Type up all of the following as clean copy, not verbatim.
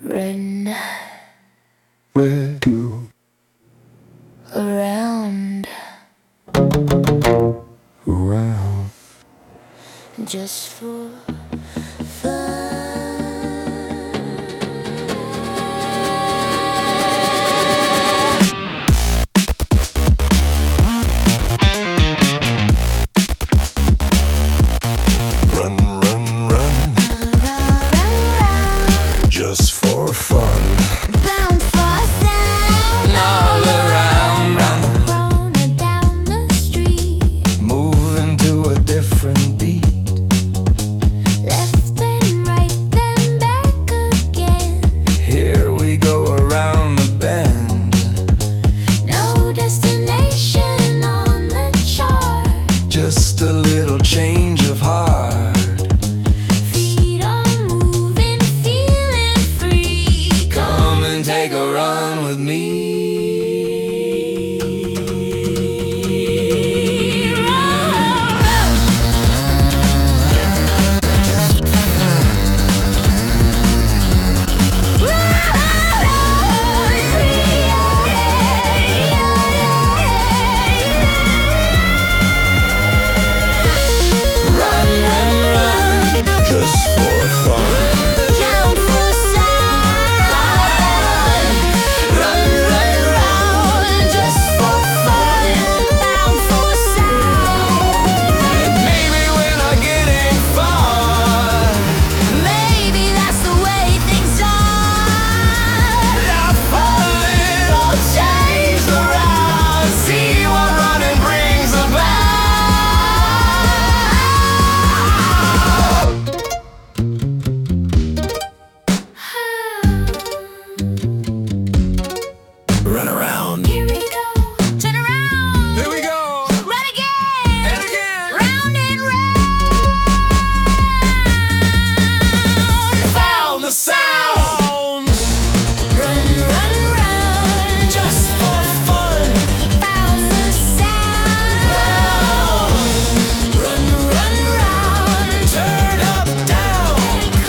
Run Where to? around Around. just for fun. Run, run, run, just for fun. Bound for sound. All around, Rolling down the street. moving to a different beat. Left and right, then back again. Here we go around the bend. No destination on the chart. Just a little change of heart. Feet are moving, feeling free. Come and take a run with me. Just for fun. Count for sound. Run, run, run, just for fun. Bound for sound. Maybe we're not getting far. Maybe that's the way things are. Now follow little change around. See what running brings about. Run around. Here we go. Turn around. Here we go. Run again. And again. Round and round. Found the sound. Run, run, run, just for fun. Found the sound. Run, run, run. Turn up, down.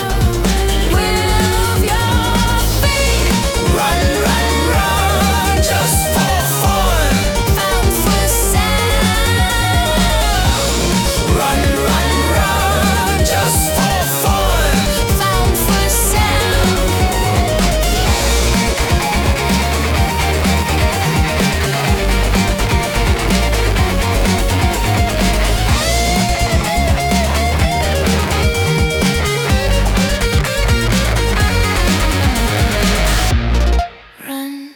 With your feet. Run, run, run. Just for fun. Found the sound. Run, run, run. Just for fun. Found the sound. Run,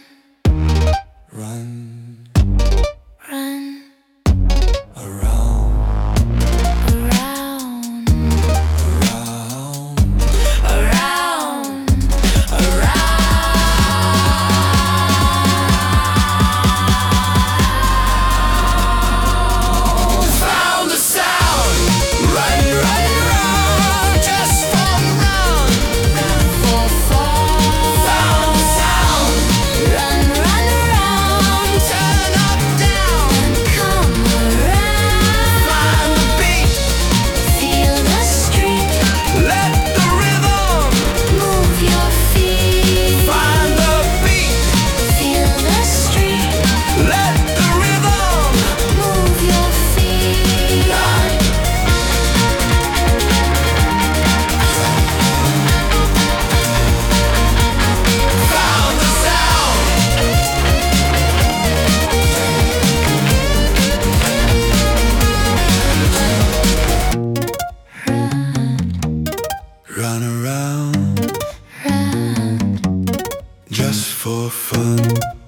Run run, around, around, around, around, around. found the sound. Run, run, run, just for fun. For fun. Found the sound. Run, run, run. Turn up, down. Come around. Find the beat. Feel the street. Let the rhythm. Move your feet. Find the beat. Feel the street. Let the rhythm. Move your feet. Found the sound. Run around Run. just for fun.